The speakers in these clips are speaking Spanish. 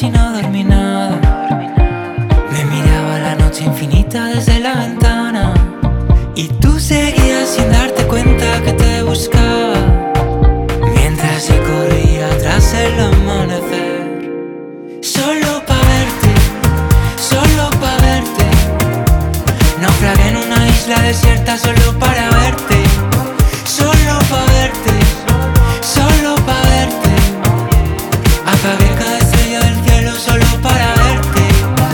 y no dormí nada. Me miraba la noche infinita desde la ventana y tú seguías sin darte cuenta que te buscaba, mientras yo corría tras el amanecer. Solo pa' verte, solo pa' verte. Naufragué en una isla desierta solo para verte. Solo pa' verte, solo pa' verte. Apagué cada estrella del cielo solo para verte.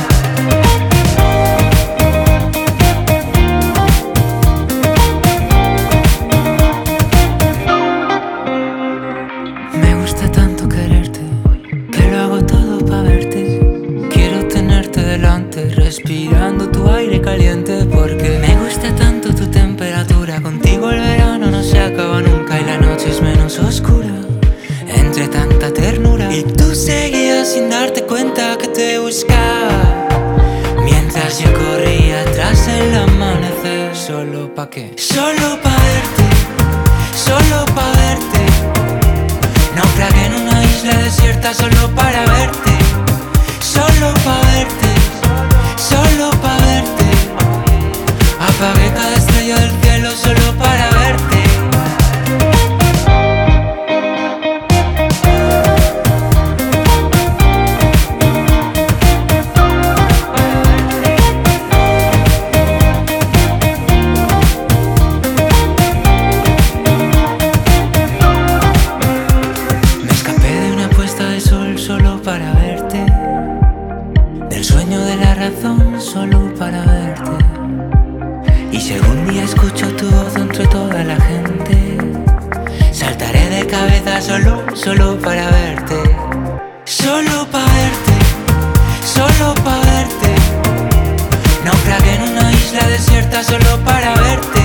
Me gusta tanto quererte que lo hago todo pa' verte. Quiero tenerte delante, respirando tu aire caliente, porque me gusta tanto tu temperatura. Contigo el verano no se acaba nunca y la noche es menos oscura entre tanta ternura. Y tú seguías sin darte cuenta que te buscaba, mientras yo corría tras el amanecer. ¿Solo pa' qué? Solo pa' verte, solo pa' verte. Naufragué en una isla desierta solo para verte. Solo pa' verte, solo pa' verte. Apagué cada estrella del cielo solo para verte. Me escapé de una puesta de sol solo para verte, del sueño de la razón solo para verte. Y si algún día escucho tu voz entre toda la gente, saltaré de cabeza solo para verte. Solo pa' verte, solo pa' verte. Naufragué en una isla desierta solo para verte.